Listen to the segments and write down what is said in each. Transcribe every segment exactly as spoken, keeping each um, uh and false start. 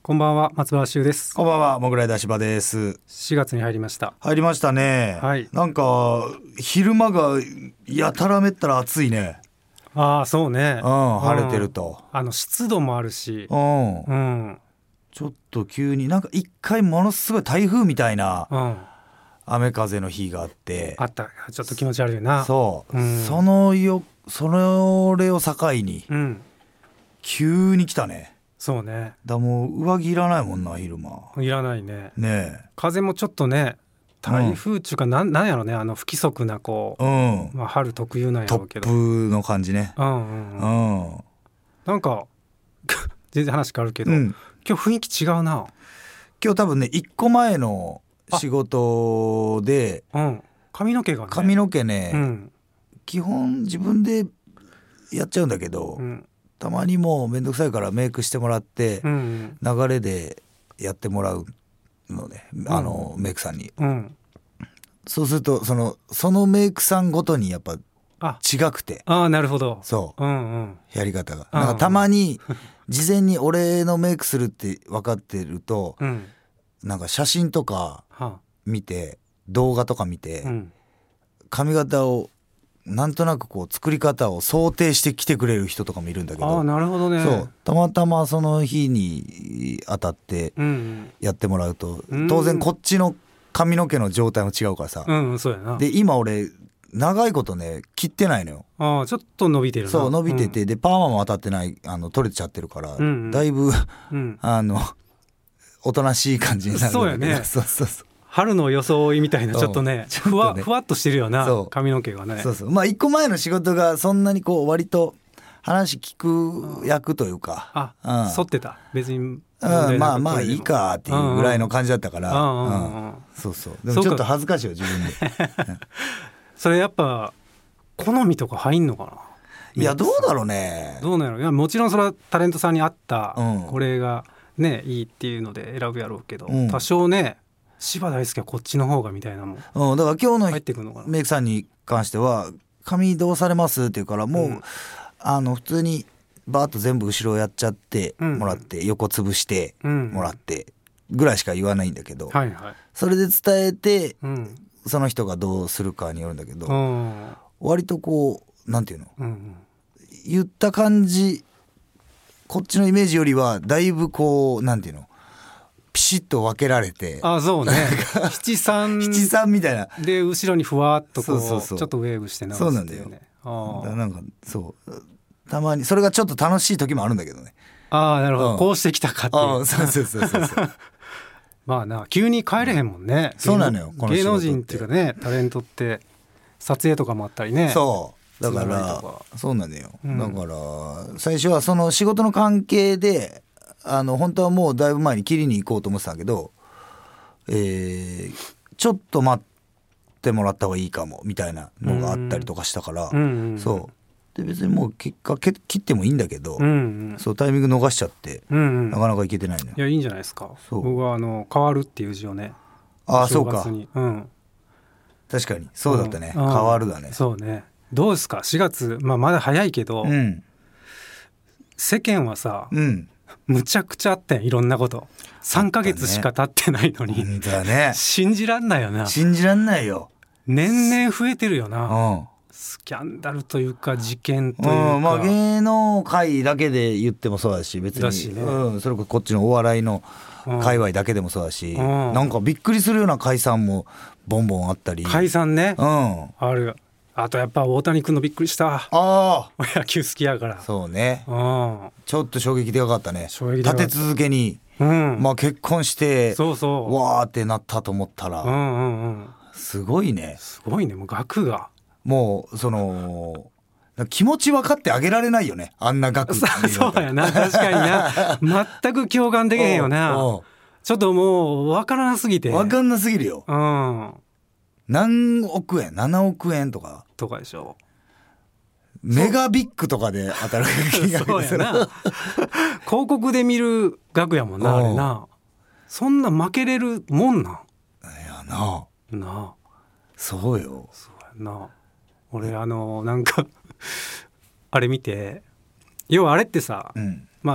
こんばんは、松原修です。 こんばんは、もぐらいだしばです。 しがつに入りました。 入りましたね、 はい、 なんか昼間がやたらめったら暑いね。 ああそうね、 うん、晴れてると、 うん、あの湿度もあるし、 うんうん、 ちょっと急になんか一回ものすごい台風みたいな雨風の日があって、 あった。ちょっと気持ち悪いな。 そう、 うん、 そのよそれを境に、うん、急に来たね。 そうね。 だもう上着いらないもんな、昼間。 いらないね。 ねえ、 風もちょっとね、台風っていうか、うん、なん、なんやろね、あの不規則なこう、うんまあ、春特有なんやろうけど、 突風の感じね。 うんうんうんうん、なんか全然話変わるけど、うん、今日雰囲気違うな。 今日多分ねいっこまえの仕事で、 うん、髪の毛がね髪の毛ね、うん、基本自分でやっちゃうんだけど、うん、たまにもうめんどくさいからメイクしてもらって、うんうん、流れでやってもらうので、うん、あのメイクさんに、うん、そうするとそのそのメイクさんごとにやっぱ違くて、 ああなるほど、 そう、うんうん、やり方がなんかたまに事前に俺のメイクするって分かってると、うん、なんか写真とか見て動画とか見て、うん、髪型をなんとなくこう作り方を想定してきてくれる人とかもいるんだけど、 あなるほどね。 そうたまたまその日に当たってやってもらうと、うん、当然こっちの髪の毛の状態も違うからさ、 うん、そうやな。 で今俺長いことね切ってないのよ。 あちょっと伸びてるな。 そう伸びてて、うん、でパーマも当たってない、あの取れちゃってるから、うんうん、だいぶ、うん、あのおとなしい感じになるんだけど、 そうやねそうそうそう、 春の装いみたいなちょっとね、うん、ふわ、ふわっとしてるよな、髪の毛がね。 そうそう、まあいっこまえの仕事がそんなにこう割と話聞く役というか、 あ、うん、沿ってた別に、うん、 まあまあいいかっていうぐらいの感じだったから、うんうんうん、そうそう、でもちょっと恥ずかしいよ自分でそれやっぱ好みとか入んのかな。 いやどうだろうね。 どうなんやろ。いやもちろんそれはタレントさんに合った、うん、これがねいいっていうので選ぶやろうけど、うん、多少ね柴大輔はこっちの方がみたいなもん、 うん、だから今日の入ってくるのかな。 メイクさんに関しては髪どうされますって言うから、もう、うん、あの普通にバーッと全部後ろやっちゃってもらって、うん、横潰してもらってぐらいしか言わないんだけど、うんはいはい、それで伝えて、うん、その人がどうするかによるんだけど、うん、割とこうなんていうの、うん、言った感じこっちのイメージよりはだいぶこうなんていうのピシッと分けられて、 あそうね七三七三みたいなで後ろにふわっとこう、そうそうそうちょっとウェーブして直すっていうね。 そうなんだよ。あだなんかそうたまにそれがちょっと楽しい時もあるんだけどね。 ああなるほど、うん、こうしてきたかっていう。 あそうそうそうそうそうまあな急に帰れへんもんね、 うん、そうなのよこの芸能人っていうかねタレントって撮影とかもあったりね。 そうだからそうなのよ、うん、だから最初はその仕事の関係であの本当はもうだいぶ前に切りに行こうと思ってたんだけど、えー、ちょっと待ってもらった方がいいかもみたいなのがあったりとかしたから、うんうんうん、そうで別にもう結果切ってもいいんだけど、うんうん、そうタイミング逃しちゃって、うんうん、なかなかいけてないのよ。 いやいいんじゃないですか。僕はあの変わるっていう字をね、 ああそうか、 うん、 確かにそうだったね、うん、変わるだね。 そうね。どうですかしがつ、まあ、まだ早いけど、うん、世間はさ、うんむちゃくちゃあってんいろんなことさんかげつしか経ってないのに、 ねだね、 信じらんないよな。 信じらんないよ。 年々増えてるよな、うん、スキャンダルというか事件というか、 うんまあ、芸能界だけで言ってもそうだし別にだし、ねうん、それこそこっちのお笑いの界隈だけでもそうだし、うん、なんかびっくりするような解散もボンボンあったり。 解散ね、 うん、 ある。あとやっぱ大谷君のびっくりした。 あ野球好きやから。 そうね、 うん、 ちょっと衝撃でかかったね。 衝撃でかかった。 立て続けに、うんまあ、結婚してそうそうわーってなったと思ったら、うんうんうん、すごいね。 すごいね。もう額がもうその気持ち分かってあげられないよねあんな額。 そうやな確かにな全く共感できへんよな。おうおうちょっともう分からなすぎて。 分かんなすぎるよ、 うん、 何億円ななおくえんとかとかでしょ。 メガビッグとかで当たる金額そうやな広告で見る額やもんなあれな。そんな負けれるもんなん。いやななあそうよ。 そうやな。俺あのなんかあれ見て要はあれってさ、うん、まあ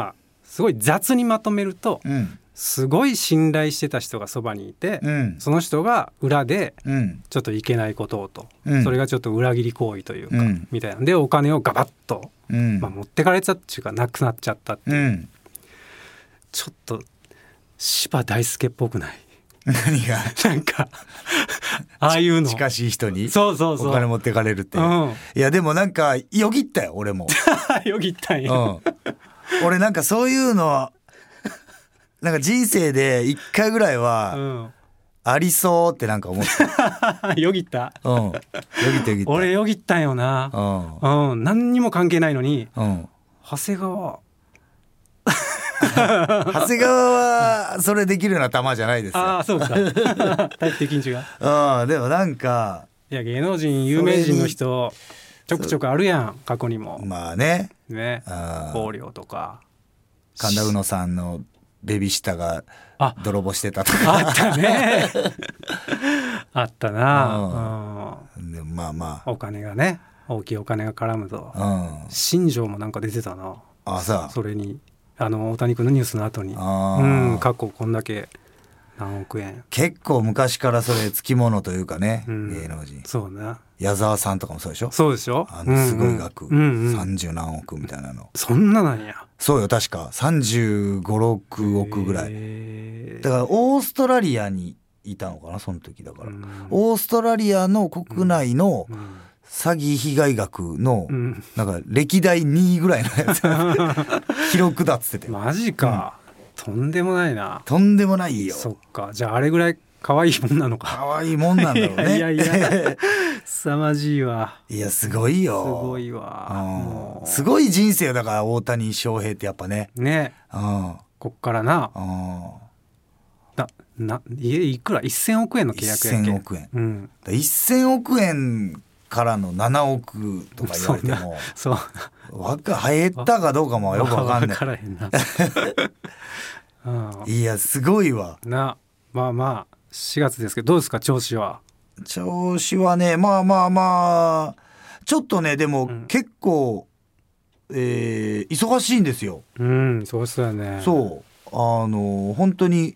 すごい雑にまとめると、 うん、 すごい信頼してた人がそばにいて、 うん、 その人が裏でうん、 ちょっといけないことをと、 うん、 それがちょっと裏切り行為というか、 うん、 みたいなんでお金をガバッと、 うんまあ、持ってかれたっていうかなくなっちゃったっていう、 うん、 ちょっと柴大輔っぽくない？ 何がなんかああいうの近しい人にそうそうそうお金持ってかれるって、 うん、 いやでもなんかよぎったよ俺もよぎったんや、 うん、俺なんかそういうのなんか人生で一回ぐらいはありそうってなんか思った、 うん、よぎった、 うん、よぎったよぎった俺よぎったんよな、うんうん、何にも関係ないのに、うん、長谷川長谷川はそれできるような球じゃないですよ。 ああそうかタイプ的に違う。 あでもなんかいや芸能人有名人の人ちょくちょくあるやん過去にも。 まあねね横領とか神田うのさんのベビーシッターが泥棒してたとかあ, あったねあったな、うん、でもまあまあお金がね大きいお金が絡むと、 うん、 新庄もなんか出てたなあさそれにあの大谷君のニュースの後にあ、 うん、過去こんだけ何億円結構昔からそれつきものというかね、うん、芸能人そうね矢沢さんとかもそうでしょ。 そうでしょあのすごい額、 うんうんうん、 さんじゅう何億みたいなのそんななんや。 そうよ確かさんじゅうご、ろくおくぐらいだからオーストラリアにいたのかなその時だから、うん、オーストラリアの国内の、うんうん詐欺被害額の、うん、なんか歴代にいぐらいのやつ記録だっつっててマジか、うん、とんでもないな。 とんでもないよ。 そっかじゃああれぐらい可愛いもんなのか。 可愛いもんなんだろうね。 いやいや凄まじいわ。 いやすごいよすごいわ、 うん、すごい人生よだから大谷翔平ってやっぱねね、 うん、 こっからな、 うん、 なな い, いくらせんおくえんの契約やっけ。 せんおくえん、 うん、 せんおくえんからのななおくとか言われてもそうわか減ったかどうかもよくわかんない。 わからへんな、 うん、いやすごいわな。まあまあしがつですけどどうですか調子は。 調子はねまあまあまあちょっとねでも、うん、結構、えー、忙しいんですよ。 うんそうですよね。 そうあの本当に、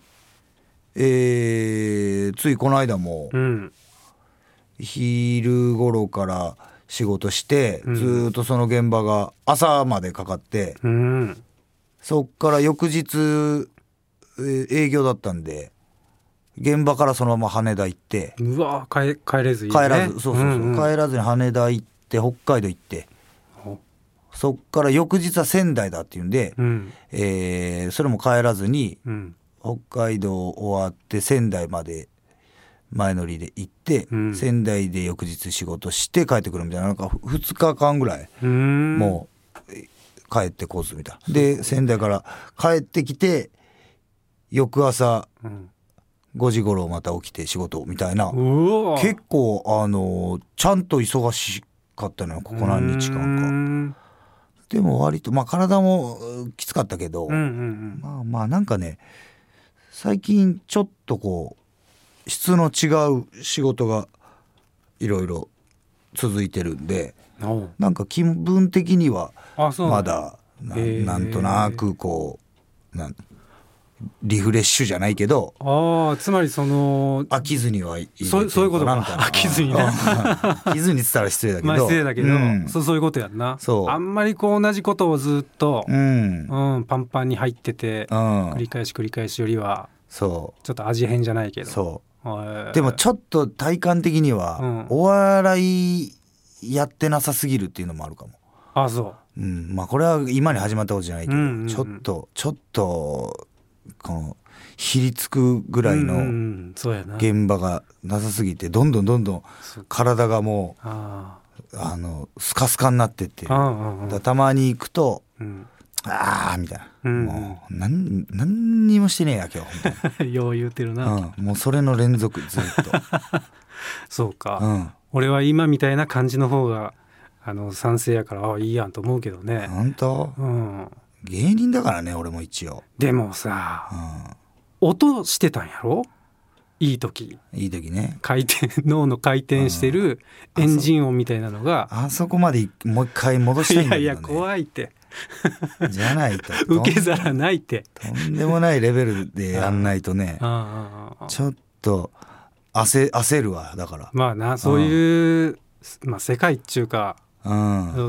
えー、ついこの間も、うん昼頃から仕事して、うん、ずっとその現場が朝までかかって、うん、そっから翌日営業だったんで現場からそのまま羽田行って、 うわ帰, 帰れずに、ね、 帰らずそうそうそう、うんうん、帰らずに羽田行って北海道行ってそっから翌日は仙台だっていうんで、うんえー、それも帰らずに、うん、北海道終わって仙台まで前乗りで行って、うん、仙台で翌日仕事して帰ってくるみたいななんかふつかかんぐらいもう帰ってこずみたいなで仙台から帰ってきて翌朝ごじ頃また起きて仕事みたいな、うん、結構あのちゃんと忙しかったのよここ何日間か。でも割とまあ体もきつかったけど、うんうんうん、まあまあなんかね最近ちょっとこう質の違う仕事がいろいろ続いてるんでなんか気分的にはまだ な, なんとなくこうなんリフレッシュじゃないけどあつまりその飽きずにはいいそうそういうことか飽きずにね飽きずにって言ったら失礼だけど、 まあ、失礼だけど、うん、そう、そういうことやんな。そうあんまりこう同じことをずっと、うんうん、パンパンに入ってて、うん、繰り返し繰り返しよりはそうちょっと味変じゃないけどそうでもちょっと体感的には、うん、お笑いやってなさすぎるっていうのもあるかも。 あそう、 うん、まあこれは今に始まったことじゃないけど、うんうんうん、ちょっとちょっとこのひりつくぐらいの現場がなさすぎてどんどんどんどん体がもうああのスカスカになってってだたまに行くと、うん、あーみたいな、うん、もう 何, 何にもしてねえや今日よう言うてるな、 うん、もうそれの連続ずっとそうか、うん、俺は今みたいな感じの方があの賛成やからあいいやんと思うけどね。 本当、うん、芸人だからね俺も一応。 でもさ、うん、音してたんやろいい時いい時ね回転脳の回転してるエンジン音みたいなのが、 うん、あ, そあそこまでもう一回戻したいんだけどね。 いやいや怖いってじゃないと受け皿ないってとんでもないレベルでやんないとねちょっと焦焦るわ。だからまあなそういう、まあ、世界っていうか、うん、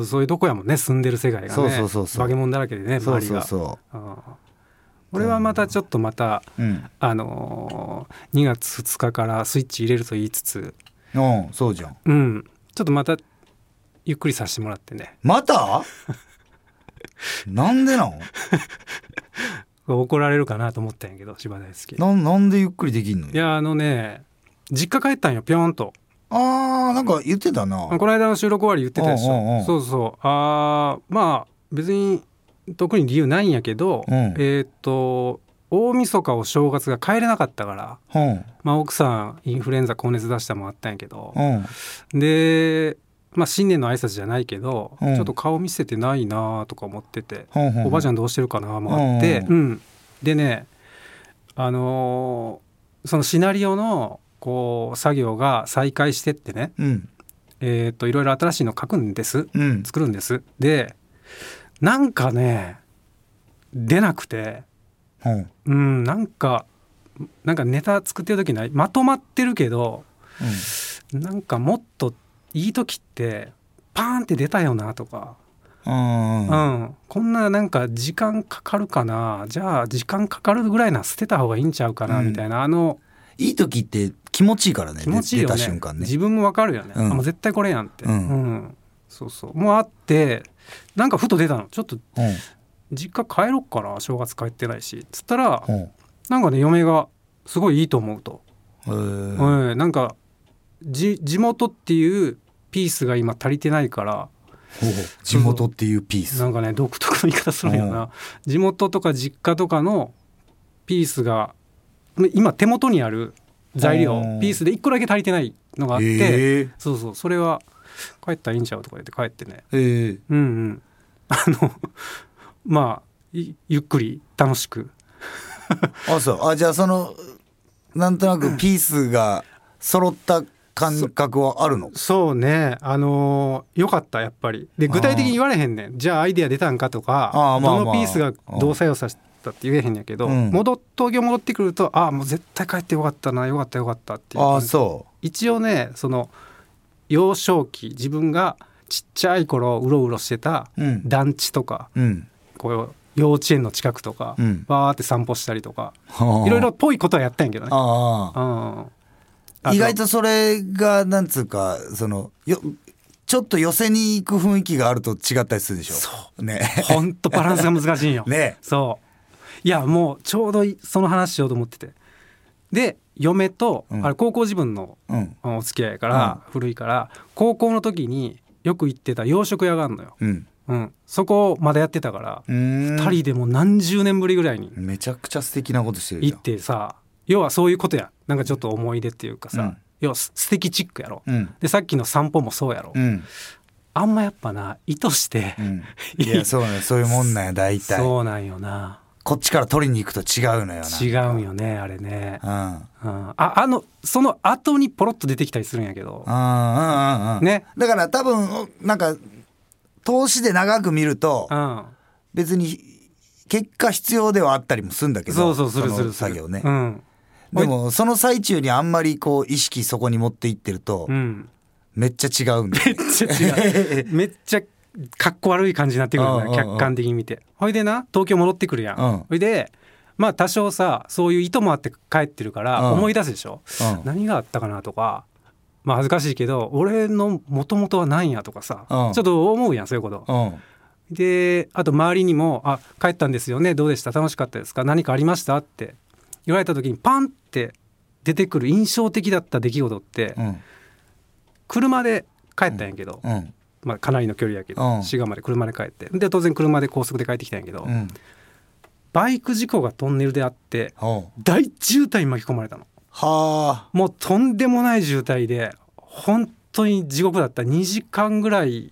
そういうとこやもんね住んでる世界がね。そうそうそうそう化け物だらけでね周りが。そうそうそう、うん、俺はまたちょっとまた、うん、あのー、にがつふつかからスイッチ入れると言いつつ、 うん、そうじゃん、 うん、ちょっとまたゆっくりさせてもらってね。 またなんでなの怒られるかなと思ったんやけど柴大輔な, なんでゆっくりできんの。 いやあのね実家帰ったんよぴょんと。 あーなんか言ってたなこの間の収録終わり言ってたでしょ。おうおうおうそうそうあまあ別に特に理由ないんやけど、うん、えー、っと大晦日お正月が帰れなかったから、うんまあ、奥さんインフルエンザ高熱出したもあったんやけど、うん、でまあ、新年の挨拶じゃないけど、うん、ちょっと顔見せてないなとか思ってて、うん、おばあちゃんどうしてるかなもあって、うんうん、でね、あのー、そのシナリオのこう作業が再開してってね、うん、えー、といろいろ新しいの書くんです、うん、作るんです。でなんかね出なくて、うんうん、なんかなんかネタ作ってる時ないまとまってるけど、うん、なんかもっといい時ってパーンって出たよなとか、うんうん、こんななんか時間かかるかなじゃあ時間かかるぐらいな捨てた方がいいんちゃうかな、うん、みたいなあのいい時って気持ちいいからね。気持ちいいよね。出た瞬間ね自分もわかるよね、うん、あもう絶対これやんって、うんうん、そうそうもうあってなんかふと出たのちょっと、うん、実家帰ろっかな正月帰ってないしつったら、うん、なんかね嫁がすごいいいと思うと、へー、うん、なんかじ地元っていうピースが今足りてないから地元っていうピースなんかね独特の言い方するよな。地元とか実家とかのピースが今手元にある材料ピースでいっこだけ足りてないのがあって、えー、そうそうそれは帰ったらいいんちゃうとか言って帰ってね、えー、うんうんあのまあゆっくり楽しくあそうあじゃあそのなんとなくピースが揃った感覚はあるの。 そ, そうねあのー、よかったやっぱりで具体的に言われへんねんじゃあアイデア出たんかとかあ、まあまあ、どのピースがどう作用させたって言えへんやけど、うん、戻東京戻ってくるとあもう絶対帰ってよかったなよかったよかったっていう。 あそう一応ねその幼少期自分がちっちゃい頃うろうろしてた団地とか、うん、こう幼稚園の近くとか、うん、バーって散歩したりとかいろいろっぽいことはやったんやけどね。ああ意外とそれがなんつうかそのよちょっと寄せに行く雰囲気があると違ったりするでしょ。 そうねほんとバランスが難しいんよね。そういやもうちょうどその話しようと思っててで嫁と、うん、あれ高校自分のお付き合いやから、うん、古いから高校の時によく行ってた洋食屋があるのよ、うんうん、そこまだやってたからふたりでも何十年ぶりぐらいにめちゃくちゃ素敵なことしてるじゃん。 行ってさ要はそういうことやなんかちょっと思い出っていうかさ、うん、要は素敵チックやろ、うん、でさっきの散歩もそうやろ、うん、あんまやっぱな意図して、うん、 いやそうねそういうもんなんや大体そうなんよなこっちから取りに行くと違うのよな違うよねあれね、うんうん、あ, あのその後にポロッと出てきたりするんやけど、うんうんうん、ねだから多分なんか投資で長く見ると、うん、別に結果必要ではあったりもするんだけどそうそうするするその作業ね、うん、でもその最中にあんまりこう意識そこに持っていってると、うん、めっちゃ違うんだめっちゃ違うめっちゃかっこ悪い感じになってくるんだよ客観的に見て。ほいでな東京戻ってくるやん、うん、ほいでまあ多少さそういう意図もあって帰ってるから思い出すでしょ、うん、何があったかなとかまあ恥ずかしいけど俺の元々は何やとかさ、うん、ちょっと思うやんそういうこと、うんであと周りにもあ帰ったんですよねどうでした楽しかったですか何かありましたって言われた時にパンって出てくる印象的だった出来事って、うん、車で帰ったんやけど、うんうんまあ、かなりの距離やけど、うん、滋賀まで車で帰ってで当然車で高速で帰ってきたんやけど、うん、バイク事故がトンネルであって大渋滞に巻き込まれたの。はあもうとんでもない渋滞で本当に地獄だった。にじかんぐらい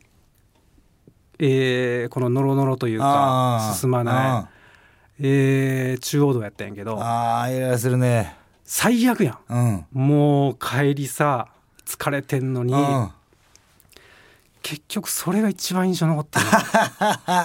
えー、このノロノロというか進まない、えー、中央道やったんやけどあーイライラするね最悪やん、うん、もう帰りさ疲れてんのに、うん、結局それが一番印象残ってる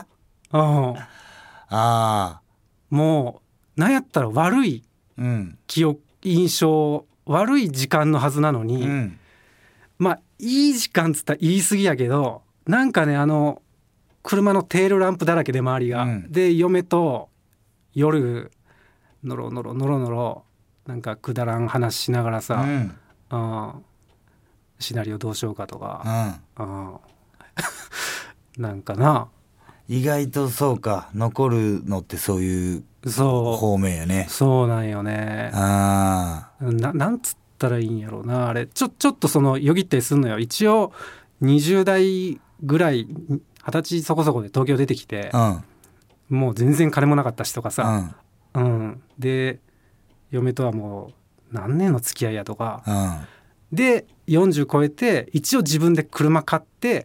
うん、 あもうなんやったら悪い記憶、うん、印象悪い時間のはずなのに、うん、まあいい時間っつったら言い過ぎやけど、なんかねあの車のテールランプだらけで周りが、うん、で嫁と夜のろのろのろのろなんかくだらん話しながらさ、うん、あシナリオどうしようかとか、うん、あなんかな、 意外とそうか、残るのってそういう方面やね。 そうなんよね。あななんつったらいいんやろうな、あれちょちょっとそのよぎったりするのよ。一応にじゅう代ぐらいはたちそこそこで東京出てきて、うん、もう全然金もなかったしとかさ、うんうん、で嫁とはもう何年の付き合いやとか、うん、でよんじゅう超えて一応自分で車買って、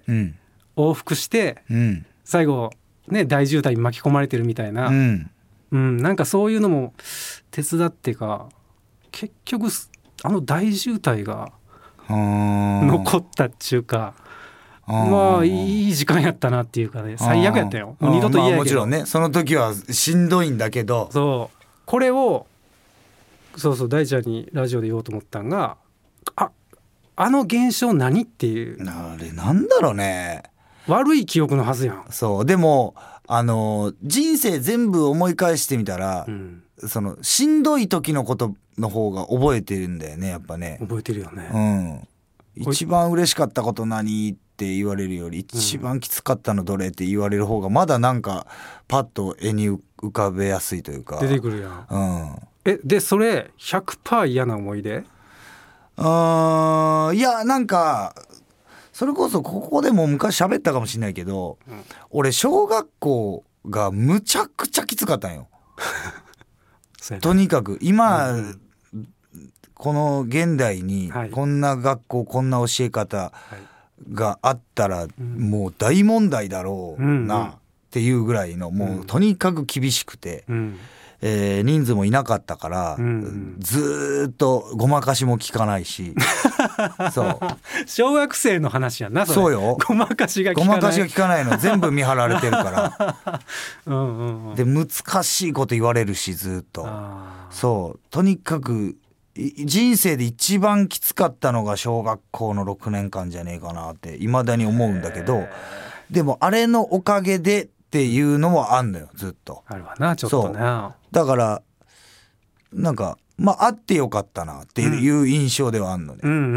うん、往復して、うん、最後ね大渋滞に巻き込まれてるみたいな、うんうん、なんかそういうのも手伝ってか結局あの大渋滞が残ったっちゅうか、まあいい時間やったなっていうかね、最悪やったよ。もう二度と嫌やけど、まあ、 もちろんねその時はしんどいんだけど、 そうこれをそうそう大ちゃんにラジオで言おうと思ったんが、ああの現象何っていう、 あれなんだろうね、 悪い記憶のはずやん。 そうでもあの人生全部思い返してみたら、うん、そのしんどい時のことの方が覚えてるんだよね、やっぱね。 覚えてるよね、 うん、一番嬉しかったこと何って言われるより一番きつかったのどれって言われる方がまだなんかパッと絵に浮かべやすいというか出てくるやん、うん、えでそれ ひゃくパーセント 嫌な思い出？ あーいやなんかそれこそここでも昔喋ったかもしれないけど、うん、俺小学校がむちゃくちゃきつかったんよとにかく今、うん、この現代にこんな学校、はい、こんな教え方があったらもう大問題だろうなっていうぐらいのもうとにかく厳しくて、うんえー、人数もいなかったから、うん、ずっとごまかしも聞かないしそう小学生の話やなそれ。 そうよ、 ごまかしが聞かないごまかしが聞かないの全部見張られてるからうんうん、うん、で難しいこと言われるしずっと、そうとにかく人生で一番きつかったのが小学校のろくねんかんじゃねえかなって未だに思うんだけど、でもあれのおかげでっていうのもあんのよ、ずっとあるわなちょっとね。 だからなんかまああってよかったなっていう印象ではあんのね、うんうんうんうん、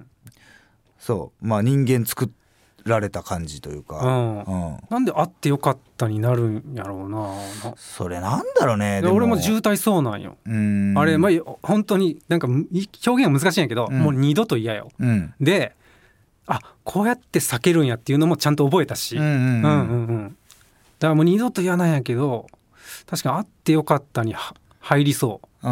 そうまあ人間作られた感じというか、うんうん、なんであってよかったになるんやろうな。 それなんだろうね。でも俺も渋滞そうなんよ。うんあれまあ本当になんか表現は難しいんやけど、うん、もう二度と嫌よ、うん、であこうやって避けるんやっていうのもちゃんと覚えたし、うんうんうんうん、だからもう二度と嫌なんやけど確かにあってよかったに入りそう、うん、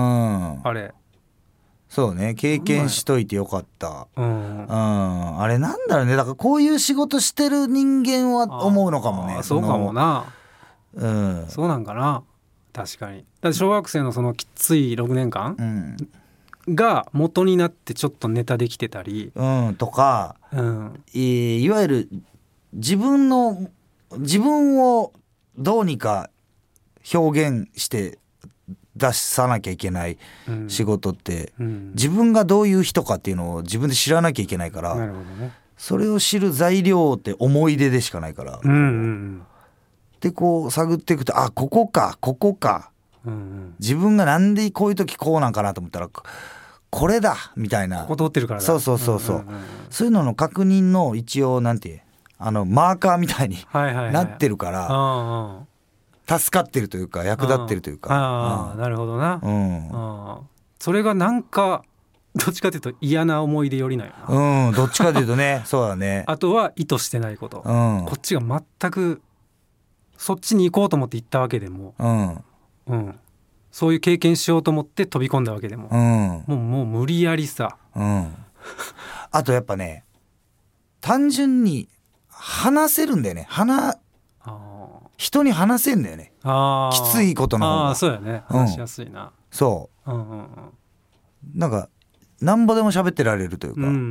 あれそうね経験しといてよかった、うんうん、あれなんだろうね。だからこういう仕事してる人間は思うのかもね。 そうかもな、うん、そうなんかな。確かにだって小学生のそのきついろくねんかん、うん、が元になってちょっとネタできてたり、 うん、とか、うんえー、いわゆる自分の自分をどうにか表現して出さなきゃいけない仕事って、うんうん、自分がどういう人かっていうのを自分で知らなきゃいけないから、なるほどね、それを知る材料って思い出でしかないから、うんうんうん、でこう探っていくとあここかここか、うんうん、自分がなんでこういう時こうなんかなと思ったらこれだみたいな、 ここ通ってるからだ、 そうそうそうそう、うんうんうん、そういうのの確認の一応なんてあのマーカーみたいになってるから、はいはいはい助かってるというか役立ってるというか、 ああ、うん、なるほどな、うん、あそれがなんかどっちかというと嫌な思い出よりなんよな、うん、どっちかというとねそうだね。 あとは意図してないこと、うん、こっちが全くそっちに行こうと思って行ったわけでも、うんうん、そういう経験しようと思って飛び込んだわけでも、うん、もう、もう無理やりさ、うん、 あとやっぱね単純に話せるんだよね。話人に話せんだよね。あきついことの方が。 あそうやね話しやすいな、うん、 そう、うんうんうん、なんかなんぼでも喋ってられるというか、うんうんうん、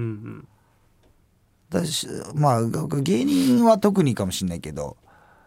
だしまあ芸人は特にかもしれないけど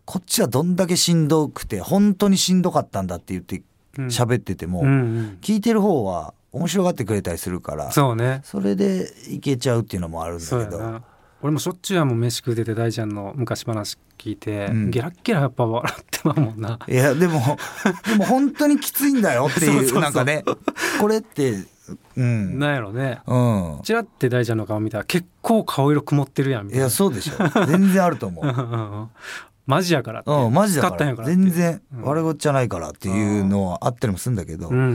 こっちはどんだけしんどくて本当にしんどかったんだって言って喋ってても、うんうんうん、聞いてる方は面白がってくれたりするから、 そうね、 それでいけちゃうっていうのもあるんだけど、 俺もしょっちゅうはもう飯食うてて大ちゃんの昔話聞いて、うん、ゲラッゲラやっぱ笑ってまうもんな。 いやでもでも本当にきついんだよっていうそうそうそう、なんかねこれってうん、 なんやろね、 うん、 チラって大ちゃんの顔見たら結構顔色曇ってるやんみたいな。 いやそうでしょ、全然あると思うマジやからって、 うん、マジだから、 使ったんやから全然悪ごっちゃないからっていうのはあったりもするんだけど、うんうん、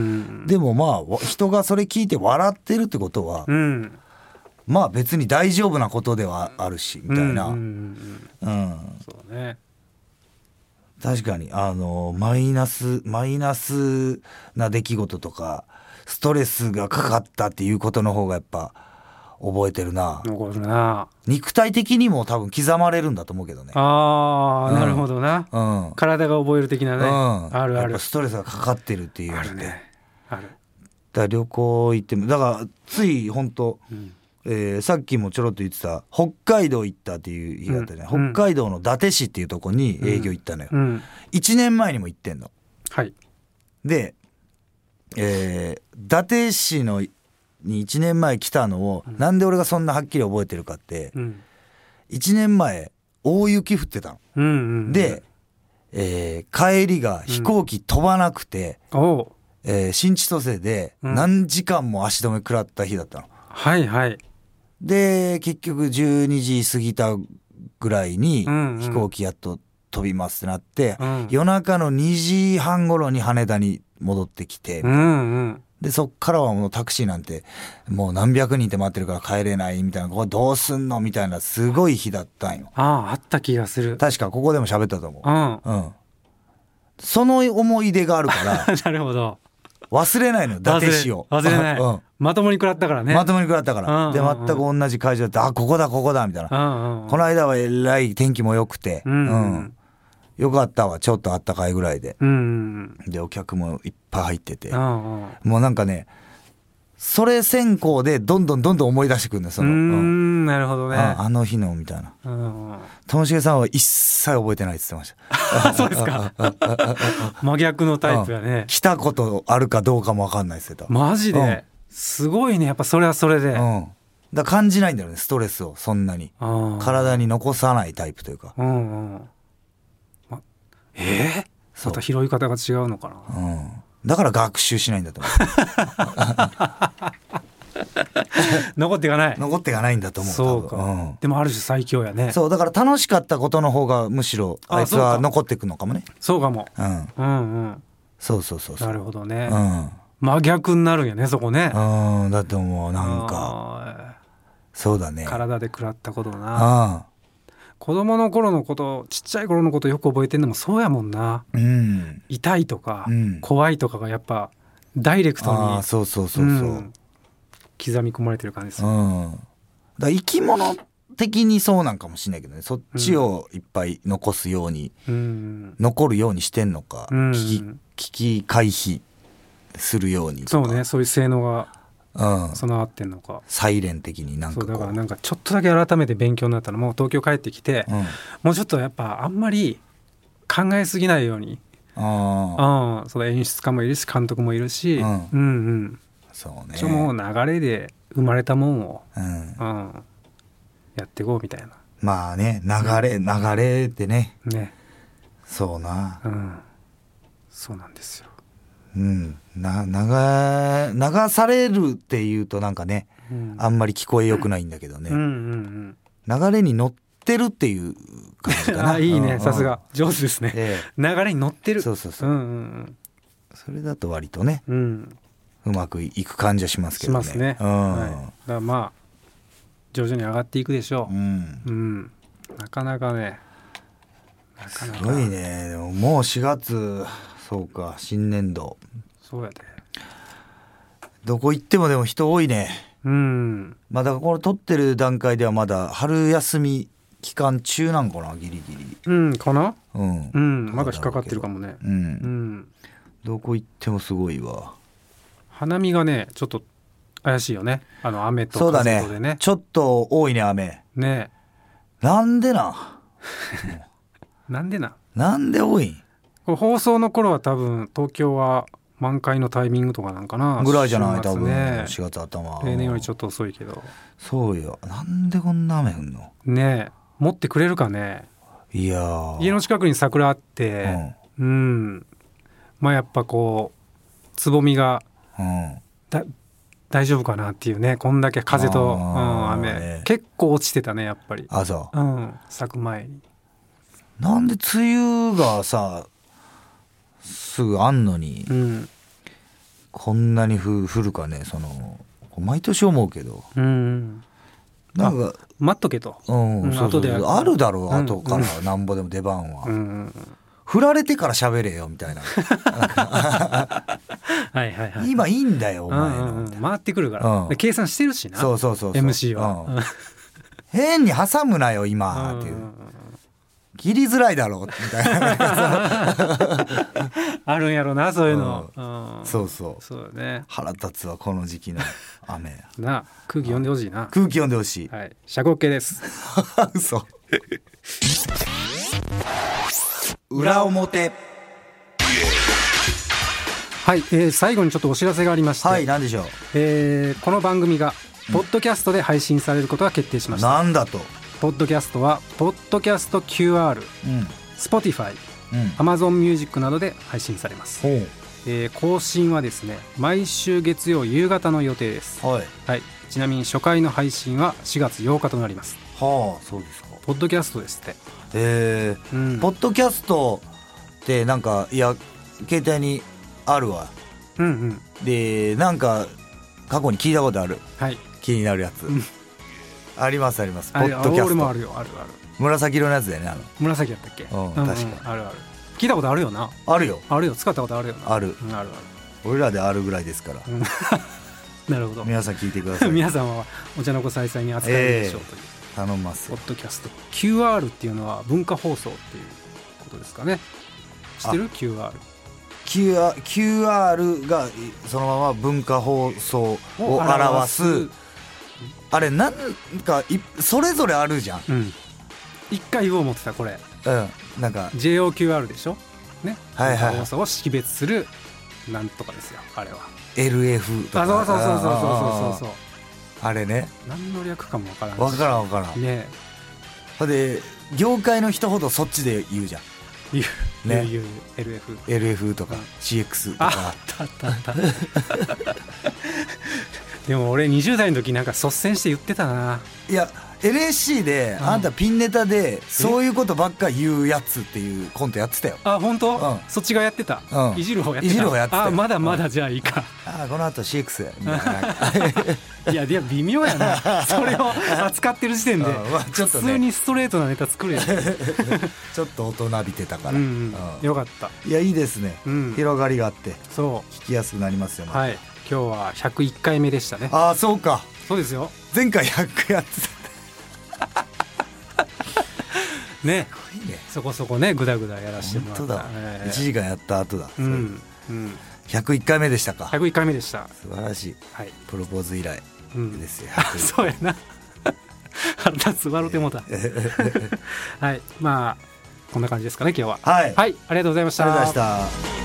でもまあ人がそれ聞いて笑ってるってことは、うん、まあ別に大丈夫なことではあるしみたいな、うんうんうんうん、 そうね、 確かにあのマイナスマイナスな出来事とかストレスがかかったっていうことの方がやっぱ覚えてるな。 残るな。 肉体的にも多分刻まれるんだと思うけどね。 ああ、うん、なるほどな、うん、体が覚える的なね、うん、あるある。 やっぱストレスがかかってるっていうのってあるね、ある。 だから旅行行ってもだからつい本当、うんえー、さっきもちょろっと言ってた北海道行ったっていう日があったね、うん、北海道の伊達市っていうとこに営業行ったのよ、うんうん、いちねんまえにも行ってんの。 はいで、えー、伊達市のにいちねんまえ来たのを、うん、なんで俺がそんなはっきり覚えてるかって、うん、いちねんまえ大雪降ってたの、うんうんうん、で、えー、帰りが飛行機飛ばなくて、うんえー、新千歳で何時間も足止め食らった日だったの、うん、 はいはいで結局じゅうにじ過ぎたぐらいに飛行機やっと飛びますってなって、うんうん、夜中のにじはん頃に羽田に戻ってきてみたいな、うんうん、でそっからはもうタクシーなんてもう何百人って待ってるから帰れないみたいな、これどうすんのみたいなすごい日だったんよ。 ああ、あった気がする。 確かここでも喋ったと思う、うんうん、その思い出があるからなるほど、 忘れないのよ伊達市を忘れない、うん、まともに食らったからね。 まともに食らったから、うんうんうん、で全く同じ会場だってあここだここだみたいな、うんうんうん、この間はえらい天気も良くて、うんうんうん、よかったわちょっとあったかいぐらいで、うんうんうん、でお客もいっぱい入ってて、うんうん、もうなんかねそれ先行でどんどんどんどん思い出してくるんだよその、うーん、 うん、なるほどね、 あ, あの日のみたいな、うんうん、ともしげさんは一切覚えてないって言ってましたそうですか真逆のタイプやね、 うん、来たことあるかどうかも分かんないですよマジで、うん、すごいねやっぱそれはそれで、うん、 だから感じないんだよねストレスをそんなに体に残さないタイプというか、うんうん、 ま、えー、また拾い方が違うのかな、 うん、だから学習しないんだと思う残っていかない残っていかないんだと思う。 そうか、うん、でもある種最強やね。 そうだから楽しかったことの方がむしろあいつは残っていくのかもね。 そうかも、 うん、うんうんそうそうそうそうなるほどね、うん、真逆になるんやねそこね。 うんだってもうなんかそうだね体で食らったことな。子供の頃のことちっちゃい頃のことよく覚えてんのもそうやもんな、うん、痛いとか、うん、怖いとかがやっぱダイレクトにあそうそうそうそう、うん、 刻み込まれてる感じですよ、 うん、だ生き物的にそうなんかもしれないけどねそっちをいっぱい残すように、うん、残るようにしてんのか、うん、危機、危機回避するようにとかそうねそういう性能が備わってんのか、うん、 サイレン的になんかこうそうだからなんかちょっとだけ改めて勉強になったのも東京帰ってきて、うん、もうちょっとやっぱあんまり考えすぎないようにああその演出家もいるし監督もいるし、うん、うんうんそうねちょもう流れで生まれたもんを、うんうん、やっていこうみたいなまあね流れ、うん、流れってねねそうな、うん、 そうなんですようん、な流、流されるっていうとなんかね、うん、あんまり聞こえよくないんだけどね、うんうんうん、流れに乗ってるっていう感じかなあいいねさすが上手ですね、ええ、流れに乗ってるそうそうそう、うんうんうん、それだと割とね、うん、うまくいく感じはしますけどねしますね、うんはい、だからまあ徐々に上がっていくでしょう、うんうん、なかなかねなかなかすごいねでももうしがつそうか新年度そうやでどこ行ってもでも人多いねうんまあだからこの撮ってる段階ではまだ春休み期間中なんかなギリギリうんかなうん、 うん、まだ引っかかってるかもね、 うんうん、どこ行ってもすごいわ花見がねちょっと怪しいよねあの雨と風とでねそうだねちょっと多いね雨ねなんでななんでななんで多いん？ これ放送の頃は多分東京は満開のタイミングとかなんかなぐらいじゃない、 週末多分ね、 しがつ頭。 例年よりちょっと遅いけど。 そうよ、なんでこんな雨降んのねえ、持ってくれるかね。 いやー、 家の近くに桜あって、うん、うん、まあやっぱこうつぼみが、うん、だ大丈夫かなっていうね。こんだけ風と、うん、雨、ね、結構落ちてたねやっぱり。 あ、そう、 うん、咲く前に。 なんで梅雨がさすぐあんのに、うん、こんなに降るかね。その毎年思うけど、うん、なんか待っとけと、 うんうん、そうそうそう、あるだろう、うん、後からなんぼでも出番は、うんうん、振られてから喋れよみたいなはいはい、はい、今いいんだよお前の、うんうん、 回ってくるから、うん、計算してるしな。 そうそうそうそう、 エムシー は、うん、 変に挟むなよ今っていう、うんうん、切りづらいだろうみたいなあるんやろなそういうの、 うんうん、そうそうそうだね。 腹立つわこの時期の雨な。空気読んでほしいな。 空気読んでほしい、 はい、遮光系です嘘裏表。 はい、えー、最後にちょっとお知らせがありまして、 はい、何でしょう。 えー、この番組がポッドキャストで配信されることが決定しました。 なんだと。 ポッドキャストはポッドキャスト キューアール、うん、Spotify、うん、Amazon Music などで配信されます。えー、更新はですね毎週月曜夕方の予定です。はい、はい、ちなみに初回の配信はしがつようかとなります。 はあ、そうですか。 ポッドキャストですって。 えーうん、ポッドキャストってなんかいや携帯にあるわ、うんうん、でなんか過去に聞いたことある、はい、気になるやつ、うん、ありますあります。ポッドキャスト俺もあるよ。あるある。 紫色のやつだよね。あの紫やったっけ、うん、確かに、うん、あるある。聞いたことあるよな。 あるよあるよ。使ったことあるよな。 ある、うん、あるある。俺らであるぐらいですから、うん、 なるほど。 皆さん聞いてください皆さんはお茶の子さいさいに扱えるでしょうという、 えー、頼みます。 ポッドキャスト キューアール っていうのは文化放送っていうことですかね。知ってる？ キューアール。 キューアール キューアール がそのまま文化放送を表す。あれなんかそれぞれあるじゃん、うん、 一回言おう思ってたこれ、 うん、なんかジェイオーキューアール でしょね、 はいはい、 放送を識別するなんとかですよあれは。 エルエフ とか。 あ、そうそうそうそうそうそうそう、 あれね。 何の略かもわからんし。 わからんわからんね。ほんで業界の人ほどそっちで言うじゃん。 言うね。言う エルエフエルエフ とか、うん、シーエックス とか。 あったあったあったでも俺にじゅう代の時なんか率先して言ってたな。 いや エルエスシー で、うん、あんたピンネタでそういうことばっか言うやつっていうコントやってたよ。 あ、本当？うん、そっちがやってた、うん、いじる方やってた。 いじる方やってた。 あ、まだまだじゃあいいか、 うん、あ、この後 シーエックス みたいないやいや微妙やなそれを扱ってる時点で、うんまあちょっとね、普通にストレートなネタ作れちょっと大人びてたから、うんうんうん、よかった。 いやいいですね、うん、広がりがあってそう聞きやすくなりますよね。 はい、今日はひゃくいっかいめでしたね。 ああ、そうか。 そうですよ。 前回ひゃくやってたね、すごいね。そこそこねグダグダやらせてもらった。本当だ、 えー、いちじかんやった後だ、うんうん、ひゃくいっかいめでしたか。 ひゃくいっかいめでした。 素晴らしい、はい、プロポーズ以来ですよ、 うん、そうやな腹立つ笑ってもうたはい、まあこんな感じですかね今日は。はい、はい、ありがとうございました。 ありがとうございました。